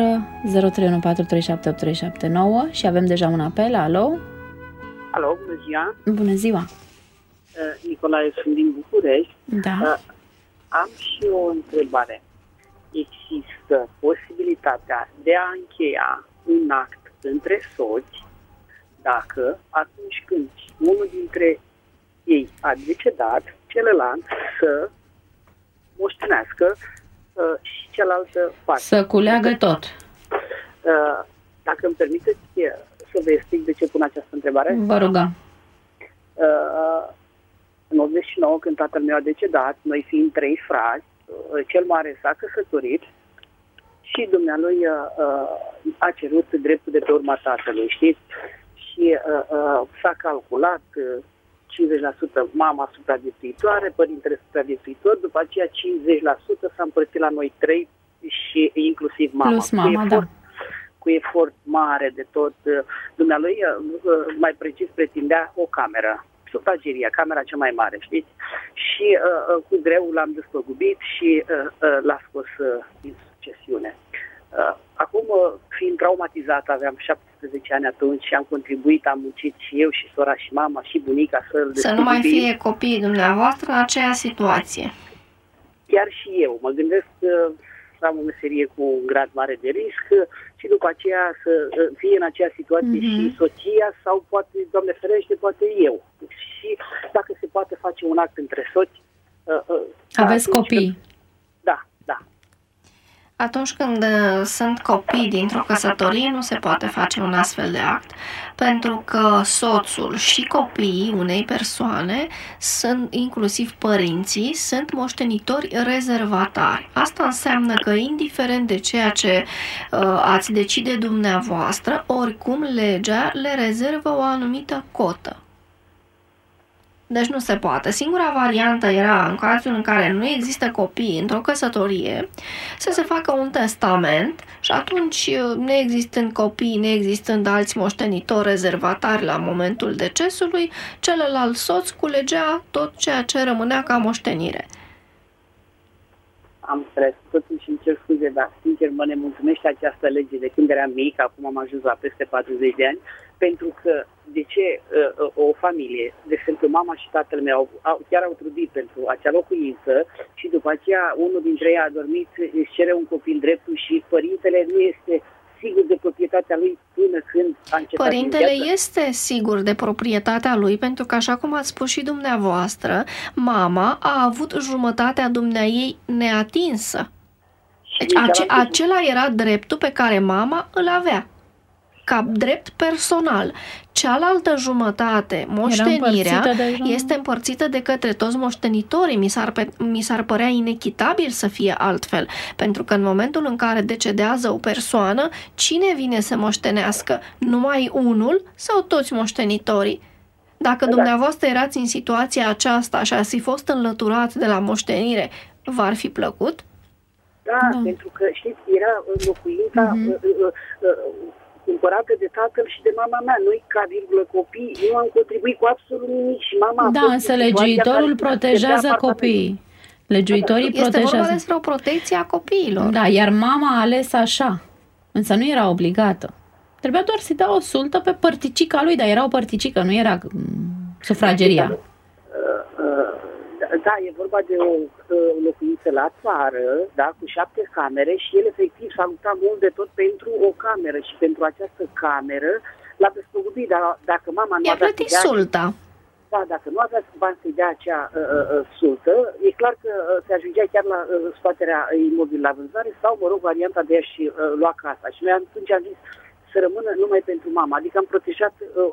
0314378379 și avem deja un apel. Alo? Alo, bună ziua! Bună ziua! Nicolae, sunt din București. Da. Am și o întrebare. Există posibilitatea de a încheia un act între soți dacă atunci când unul dintre ei a decedat, celălalt să moștenească și cealaltă parte. Să culeagă tot. Dacă îmi permiteți să vă explic de ce pun această întrebare. Vă rugăm. În 89, când tatăl meu a decedat, noi fiind 3 frați, cel mare s-a căsătorit și dumnealui a cerut dreptul de pe urma tatălui, știți? Și s-a calculat 50% mama supraviețuitoare, părintele supraviețuitor, după aceea 50% s-a împărțit la noi 3 și inclusiv mama. Plus mama, cu efort mare de tot. Dumnealui, mai precis, pretindea o cameră. Sufrageria, camera cea mai mare, știți? Și cu greu l-am despăgubit și l-a scos din succesiune. Acum, fiind traumatizat, aveam 17 ani atunci și am contribuit, am muncit și eu și sora și mama și bunica să-l despăgubim. Să nu mai fie copiii dumneavoastră în aceea situație. Chiar și eu mă gândesc că am o meserie cu un grad mare de risc și după aceea să fie în acea situație și soția sau poate, Doamne ferește, poate eu. Și dacă se poate face un act între soți. Aveți copii? Da. Atunci când sunt copii dintr-o căsătorie, nu se poate face un astfel de act, pentru că soțul și copiii unei persoane, sunt inclusiv părinții, sunt moștenitori rezervatari. Asta înseamnă că, indiferent de ceea ce ați decide dumneavoastră, oricum legea le rezervă o anumită cotă. Deci nu se poate. Singura variantă era, în cazul în care nu există copii într-o căsătorie, să se facă un testament și atunci, neexistând copii, neexistând alți moștenitori rezervatari la momentul decesului, celălalt soț culegea tot ceea ce rămânea ca moștenire. Am stres, totuși îmi cer scuze, dar sincer mă nemulțumește această lege de când eram mic, acum am ajuns la peste 40 de ani, pentru că de ce o familie, de exemplu mama și tatăl meu chiar au trudit pentru acea locuință și după aceea unul dintre ei a dormit, își cere un copil dreptul și părintele nu este sigur de proprietatea lui până când a încetat. Părintele este sigur de proprietatea lui pentru că, așa cum ați spus și dumneavoastră, mama a avut jumătatea dumneaei neatinsă. Deci acela era dreptul pe care mama îl avea ca drept personal. Cealaltă jumătate, moștenirea, este împărțită de către toți moștenitorii. Mi s-ar părea inechitabil să fie altfel, pentru că în momentul în care decedează o persoană, cine vine să moștenească? Numai unul sau toți moștenitorii? Dacă dumneavoastră erați în situația aceasta și ați fi fost înlăturat de la moștenire, v-ar fi plăcut? Da, pentru că, știți, era locuința cumpărată de tatăl și de mama mea. Noi, ca virgulă copii, nu am contribuit cu absolut nimic și mama... Da, însă legiuitorul protejează copiii. Legiuitorii protejează. Este vorba despre o protecție a copiilor. Da, iar mama a ales așa. Însă nu era obligată. Trebuia doar să-i dea o sultă pe părticica lui, dar era o părticică, nu era sufrageria. Da, e vorba de o locuință la țară, da, cu 7 camere și el efectiv s-a luptat mult de tot pentru o cameră și pentru această cameră l-a despăgubit, dar dacă mama nu i-a plătit sulta. Da, dacă nu avea bani să-i dea acea sultă, e clar că se ajungea chiar la scoaterea imobilului la vânzare sau, mă rog, varianta de a-și lua casa. Și noi atunci am zis să rămână numai pentru mama, adică am protejat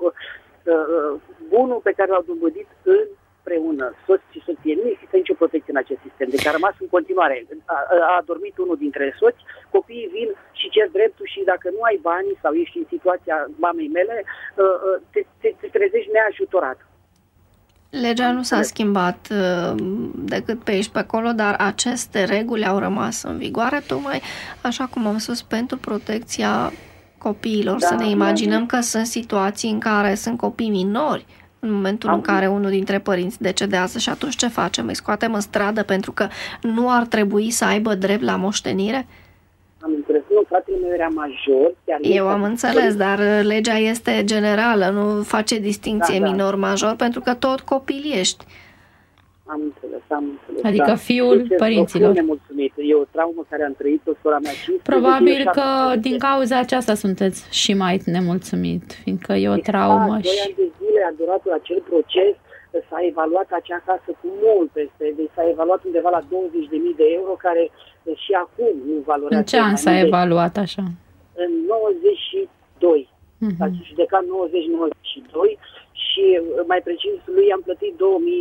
bunul pe care l-au dobândit împreună, soț și soție. Nu există nicio protecție în acest sistem, deci a rămas în continuare. A adormit unul dintre soți, copiii vin și cer dreptul și dacă nu ai bani sau ești în situația mamei mele, te trezești neajutorat. Legea nu s-a schimbat decât pe aici pe acolo, dar aceste reguli au rămas în vigoare, tocmai așa cum am spus, pentru protecția copiilor. Să ne imaginăm că sunt situații în care sunt copii minori în momentul în care unul dintre părinți decedează și atunci ce facem? Îi scoatem în stradă pentru că nu ar trebui să aibă drept la moștenire? Am înțeles, nu, fratele meu era major. Eu am înțeles, dar legea este generală, nu face distinție minor-major, pentru că tot copil ești. Am înțeles. Adică fiul părinților. Nemulțumit. E o traumă care am trăit-o, sora mea 15. Probabil că din cauza aceasta sunteți și mai nemulțumit, fiindcă e o traumă. 2 ani de zile a durat acel proces, s-a evaluat acea casă cu mult peste, deci s-a evaluat undeva la 20.000 de euro, care și acum nu valorează. În ce an s-a evaluat așa? În 92. S-a judecat 90-92 și, mai precis, lui am plătit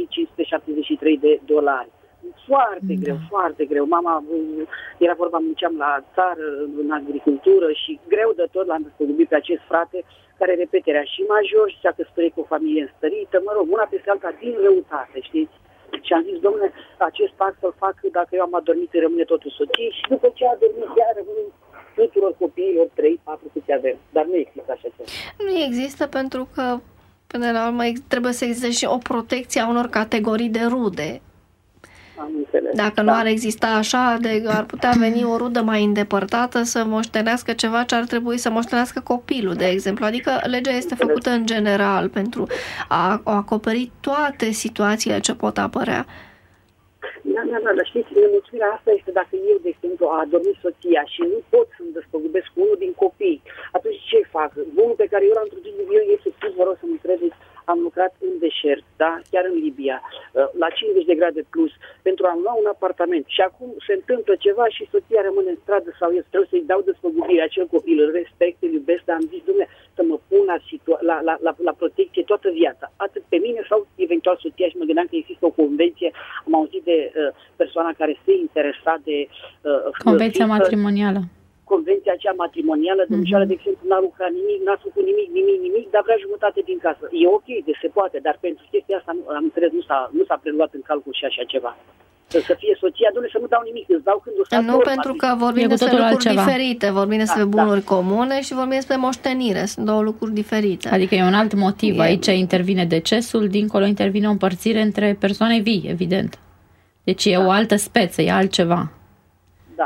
$2.573. Foarte greu. Mama, era vorba, munceam la țară, în agricultură și greu de tot l-am despăgubit pe acest frate, care, repet, era și major și s-a căsătorit cu o familie înstărită, mă rog, una peste alta din răutate, știți? Și am zis, domnule, acest pact să-l fac dacă eu am adormit, rămâne totul soție și după ce a adormit, ea rămâne tuturor copiilor 3-4 câți avem. Dar nu există așa ceva. Nu există pentru că, până la urmă, trebuie să existe și o protecție a unor categorii de rude. Dacă nu ar exista așa, ar putea veni o rudă mai îndepărtată să moștenească ceva ce ar trebui să moștenească copilul, de exemplu. Adică legea este făcută în general pentru a acoperi toate situațiile ce pot apărea. Dar știți, nemulțumirea asta este dacă eu, de exemplu, a adormit soția și nu pot să-mi despăgubesc cu unul din copii, atunci ce fac? Bunul pe care eu l-am trăit eu, efectiv, vă rog să-mi credeți, am lucrat în deșert, da? Chiar în Libia, la 50 de grade plus, pentru a lua un apartament. Și acum se întâmplă ceva și soția rămâne în stradă sau eu trebuie să-i dau despăgubire acel copil, îl respect, îl iubesc, dar am zis, dom'le, să mă pun la protecție toată viața, atât pe mine sau eventual soția, și mă gândeam că există o convenție, am auzit de persoana care se interesa de... Convenția matrimonială. Convenția aceea matrimonială, domnișoara, de exemplu, n-a lucrat nimic, n-a făcut nimic, dar vrea jumătate din casă. E ok, se poate, dar pentru chestia asta, am înțeles, nu s-a preluat în calcul și așa ceva. Să fie soția, domnule, să nu dau nimic, îți dau când o să... Nu, pentru că vorbim despre lucruri diferite, vorbim despre bunuri comune și vorbim despre moștenire, sunt două lucruri diferite. Adică e un alt motiv, aici intervine decesul, dincolo intervine o împărțire între persoane vii, evident. Deci e o altă speță, e altceva. Da.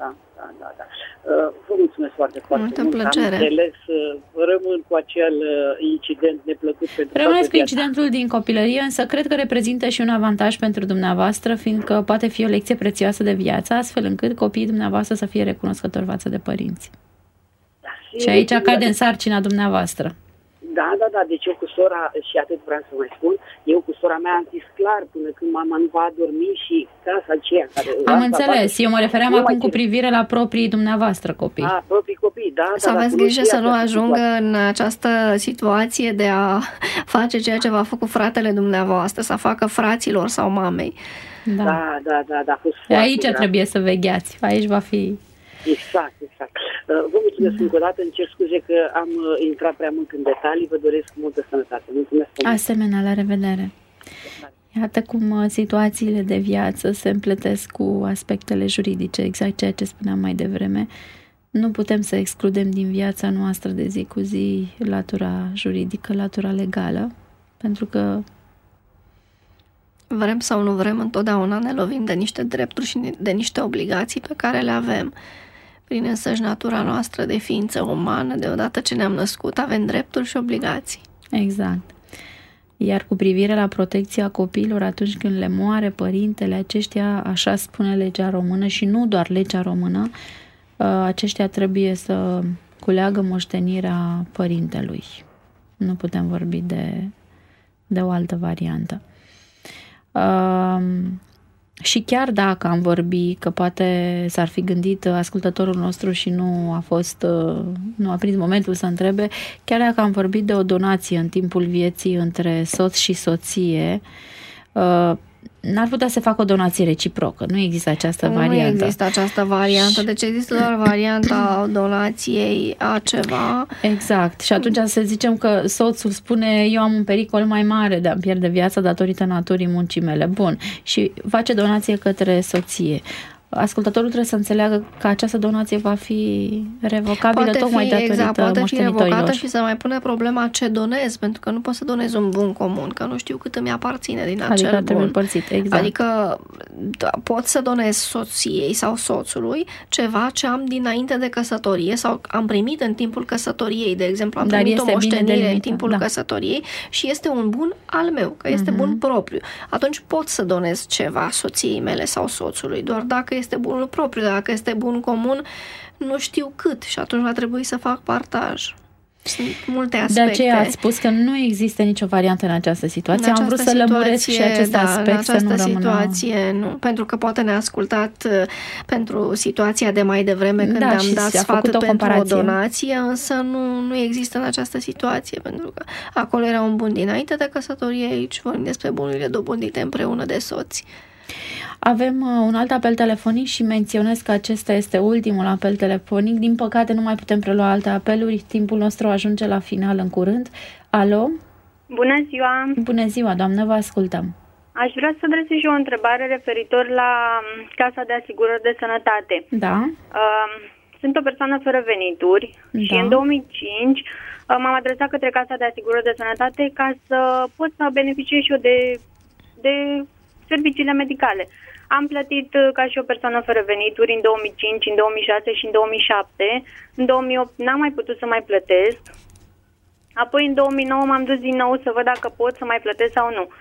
Vă mulțumesc foarte multă plăcere. Am înțeles, rămân cu acel incident neplăcut pentru Rămâneți cu incidentul din copilărie, însă cred că reprezintă și un avantaj pentru dumneavoastră, fiindcă poate fi o lecție prețioasă de viață, astfel încât copiii dumneavoastră să fie recunoscători față de părinți. Și aici cade în sarcina dumneavoastră. Da, deci eu cu sora, și atât vreau să mai spun, eu cu sora mea am zis clar până când mama nu va dormi și casa aceea care... Am înțeles, eu mă refeream acum cu privire la proprii dumneavoastră copii. Proprii copii, da. Să aveți grijă să nu ajungă în această situație de a face ceea ce v-a făcut fratele dumneavoastră, să facă fraților sau mamei. Da. Aici trebuie să vegheați, aici va fi... Exact. Vă mulțumesc încă o dată, îmi cer scuze că am intrat prea mult în detalii, vă doresc multă sănătate. Mulțumesc. Asemenea, la revedere. Iată cum situațiile de viață se împletesc cu aspectele juridice, exact ceea ce spuneam mai devreme. Nu putem să excludem din viața noastră de zi cu zi latura juridică, latura legală, pentru că vrem sau nu vrem, întotdeauna ne lovim de niște drepturi și de niște obligații pe care le avem. Prin însăși natura noastră de ființă umană, deodată ce ne-am născut, avem drepturi și obligații. Exact. Iar cu privire la protecția copiilor, atunci când le moare părintele, aceștia, așa spune legea română și nu doar legea română, aceștia trebuie să culeagă moștenirea părintelui. Nu putem vorbi de o altă variantă. Și chiar dacă am vorbit că poate s-ar fi gândit ascultătorul nostru și nu a prins momentul să întrebe, chiar dacă am vorbit de o donație în timpul vieții între soț și soție, n-ar putea să facă o donație reciprocă. Nu există această variantă. Nu există această variantă. Deci există doar varianta donației a ceva. Exact. Și atunci să zicem că soțul spune eu am un pericol mai mare de a-mi pierde viața datorită naturii muncii mele. Bun. Și face donație către soție. Ascultătorul trebuie să înțeleagă că această donație va fi revocabilă tocmai datorită poate fi revocată moștenitorilor. și să mai pune problema ce donez, pentru că nu pot să donez un bun comun, că nu știu cât îmi aparține din acel adică trebuie bun. împărțit, exact. Adică pot să donez soției sau soțului ceva ce am dinainte de căsătorie sau am primit în timpul căsătoriei, de exemplu, am primit o moștenire în timpul căsătoriei și este un bun al meu, că este bun propriu. Atunci pot să donez ceva soției mele sau soțului, doar dacă este bunul propriu, dacă este bun comun, nu știu cât și atunci va trebui să fac partaj. Sunt multe aspecte. De aceea ați spus că nu există nicio variantă în această situație. Am vrut să lămuresc și acest aspect, să nu rămână... situație, nu, pentru că poate ne-a ascultat pentru situația de mai devreme când am dat sfatul pentru o donație, însă nu există în această situație, pentru că acolo era un bun dinainte de căsătorie, aici vorbim despre bunurile dobândite împreună de soți. Avem un alt apel telefonic și menționez că acesta este ultimul apel telefonic. Din păcate nu mai putem prelua alte apeluri. Timpul nostru ajunge la final în curând. Alo? Bună ziua! Bună ziua, doamnă, vă ascultăm. Aș vrea să adresez și o întrebare referitor la Casa de Asigurări de Sănătate. Da. Sunt o persoană fără venituri și în 2005 m-am adresat către Casa de Asigurări de Sănătate ca să pot să beneficiez și eu de serviciile medicale. Am plătit ca și o persoană fără venituri în 2005, în 2006 și în 2007. În 2008 n-am mai putut să mai plătesc. Apoi în 2009 m-am dus din nou să văd dacă pot să mai plătesc sau nu.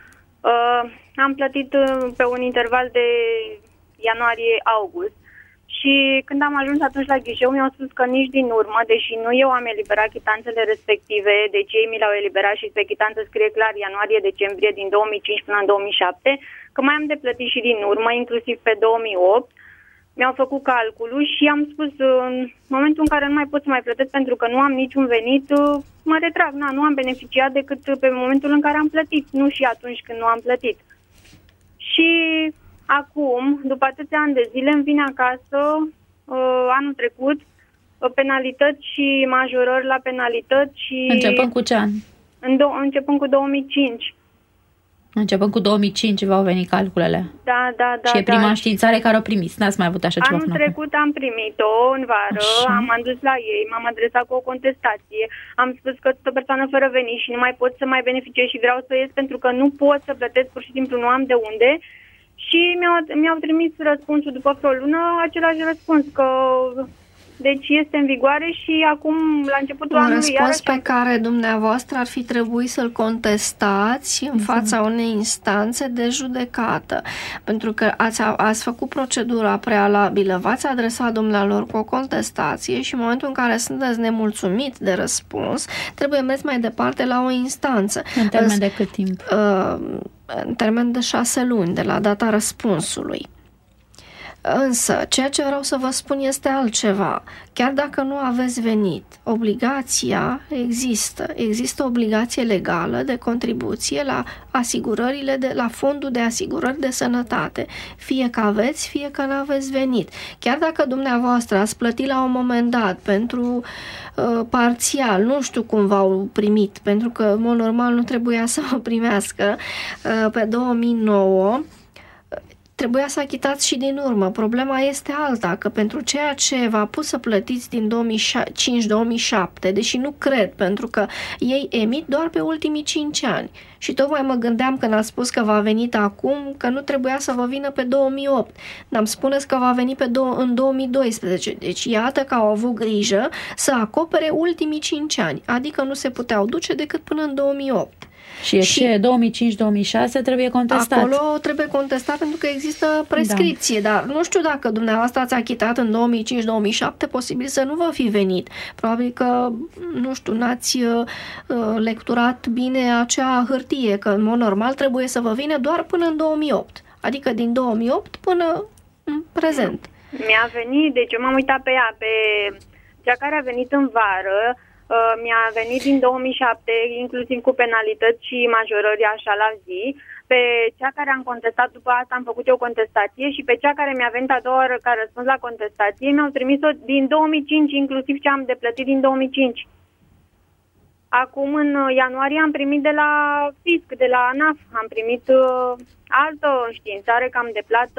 Am plătit pe un interval de ianuarie-august. Și când am ajuns atunci la ghișeu, mi-au spus că nici din urmă, deși nu eu am eliberat chitanțele respective, deci ei mi le-au eliberat și pe chitanță scrie clar ianuarie-decembrie din 2005 până în 2007, că mai am de plătit și din urmă, inclusiv pe 2008. Mi-au făcut calculul și am spus, în momentul în care nu mai pot să mai plătesc pentru că nu am niciun venit, mă retrag. Nu am beneficiat decât pe momentul în care am plătit, nu și atunci când nu am plătit. Și... acum, după atâția ani de zile, îmi vine acasă, anul trecut, penalități și majorări la penalități și... Începând cu ce an? Începând cu 2005. Începând cu 2005 v-au venit calculele. Da. Și e prima înștiințare care o primiți. N-ați mai avut așa ceva. Anul trecut am primit-o în vară, am dus la ei, m-am adresat cu o contestație, am spus că sunt o persoană fără venit și nu mai pot să mai beneficiez și vreau să ies pentru că nu pot să plătesc, pur și simplu nu am de unde. Și mi-au trimis răspunsul după vreo lună, același răspuns, că deci este în vigoare și acum, la începutul anului... Un răspuns pe care dumneavoastră ar fi trebuit să-l contestați în fața unei instanțe de judecată. Pentru că ați făcut procedura prealabilă, v-ați adresat dumnealor cu o contestație și în momentul în care sunteți nemulțumit de răspuns, trebuie mers mai departe la o instanță. În termen de cât timp? În termen de 6 luni, de la data răspunsului. Însă, ceea ce vreau să vă spun este altceva. Chiar dacă nu aveți venit, obligația există. Există obligație legală de contribuție la asigurările la fondul de asigurări de sănătate. Fie că aveți, fie că nu aveți venit. Chiar dacă dumneavoastră ați plătit la un moment dat pentru parțial, nu știu cum v-au primit, pentru că, în mod normal, nu trebuia să vă primească pe 2009, trebuia să achitați și din urmă. Problema este alta, că pentru ceea ce v-a pus să plătiți din 2005-2007, deși nu cred, pentru că ei emit doar pe ultimii 5 ani. Și tocmai mă gândeam când ați spus că va venit acum, că nu trebuia să vă vină pe 2008. Dar spuneți că va veni în 2012. Deci iată că au avut grijă să acopere ultimii 5 ani. Adică nu se puteau duce decât până în 2008. Și 2005-2006 trebuie contestat. Acolo trebuie contestat pentru că există prescripție, dar nu știu dacă dumneavoastră ați achitat în 2005-2007, posibil să nu vă fi venit. Probabil că, nu știu, n-ați lecturat bine acea hârtie, că în mod normal trebuie să vă vină doar până în 2008. Adică din 2008 până în prezent. Mi-a venit, deci eu m-am uitat pe ea, pe cea care a venit în vară. Mi-a venit din 2007, inclusiv cu penalități și majorări așa la zi. pe cea care am contestat, după asta am făcut eu contestație, și pe cea care mi-a venit a doua oră ca răspuns la contestație, mi-au trimis-o din 2005, inclusiv ce am de plătit din 2005. Acum, în ianuarie, am primit de la fisc, de la ANAF, am primit altă înștiințare că am de plată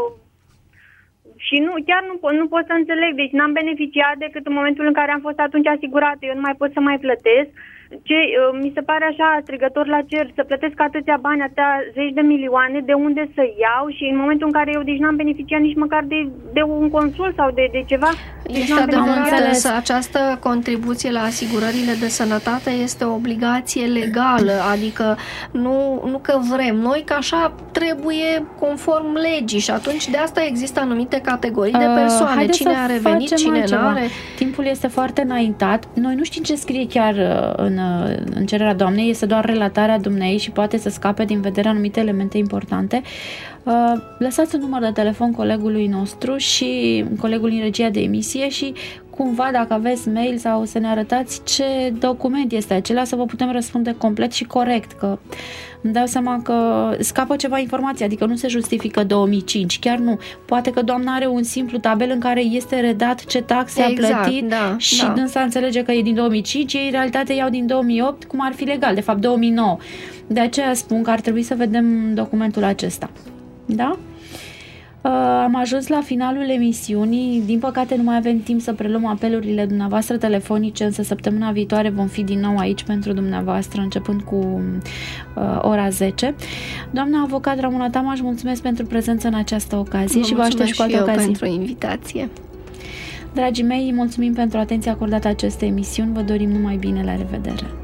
și chiar nu pot să înțeleg. Deci n-am beneficiat decât în momentul în care am fost atunci asigurată. Eu nu mai pot să mai plătesc. Mi se pare așa strigător la cer să plătesc atâția bani, atâtea zeci de milioane, de unde să iau, și în momentul în care eu deci n-am beneficiat nici măcar de un consult sau de ceva. Este adevărat, însă această contribuție la asigurările de sănătate este o obligație legală, adică nu că vrem noi, că așa trebuie conform legii, și atunci de asta există anumite categorii de persoane. Cine are venit, cine nu are. Timpul este foarte înaintat. Noi nu știm ce scrie chiar în cererea doamnei, este doar relatarea dumneei și poate să scape din vedere anumite elemente importante. Lăsați un număr de telefon colegului nostru și colegul în regia de emisie și cumva dacă aveți mail sau să ne arătați ce document este acela, să vă putem răspunde complet și corect, că îmi dau seama că scapă ceva informație, adică nu se justifică 2005, chiar nu. Poate că doamna are un simplu tabel în care este redat ce taxe a plătit și dânsa înțelege că e din 2005, ei în realitate iau din 2008, cum ar fi legal, de fapt 2009. De aceea spun că ar trebui să vedem documentul acesta. Da? Am ajuns la finalul emisiunii. Din păcate nu mai avem timp să preluăm apelurile dumneavoastră telefonice, însă săptămâna viitoare vom fi din nou aici pentru dumneavoastră, începând cu ora 10. Doamna avocat Ramona Tamaș, mulțumesc pentru prezență în această ocazie și vă aștept și cu altă ocazie. Pentru invitație. Dragii mei, mulțumim pentru atenția acordată acestei emisiuni. Vă dorim numai bine, la revedere!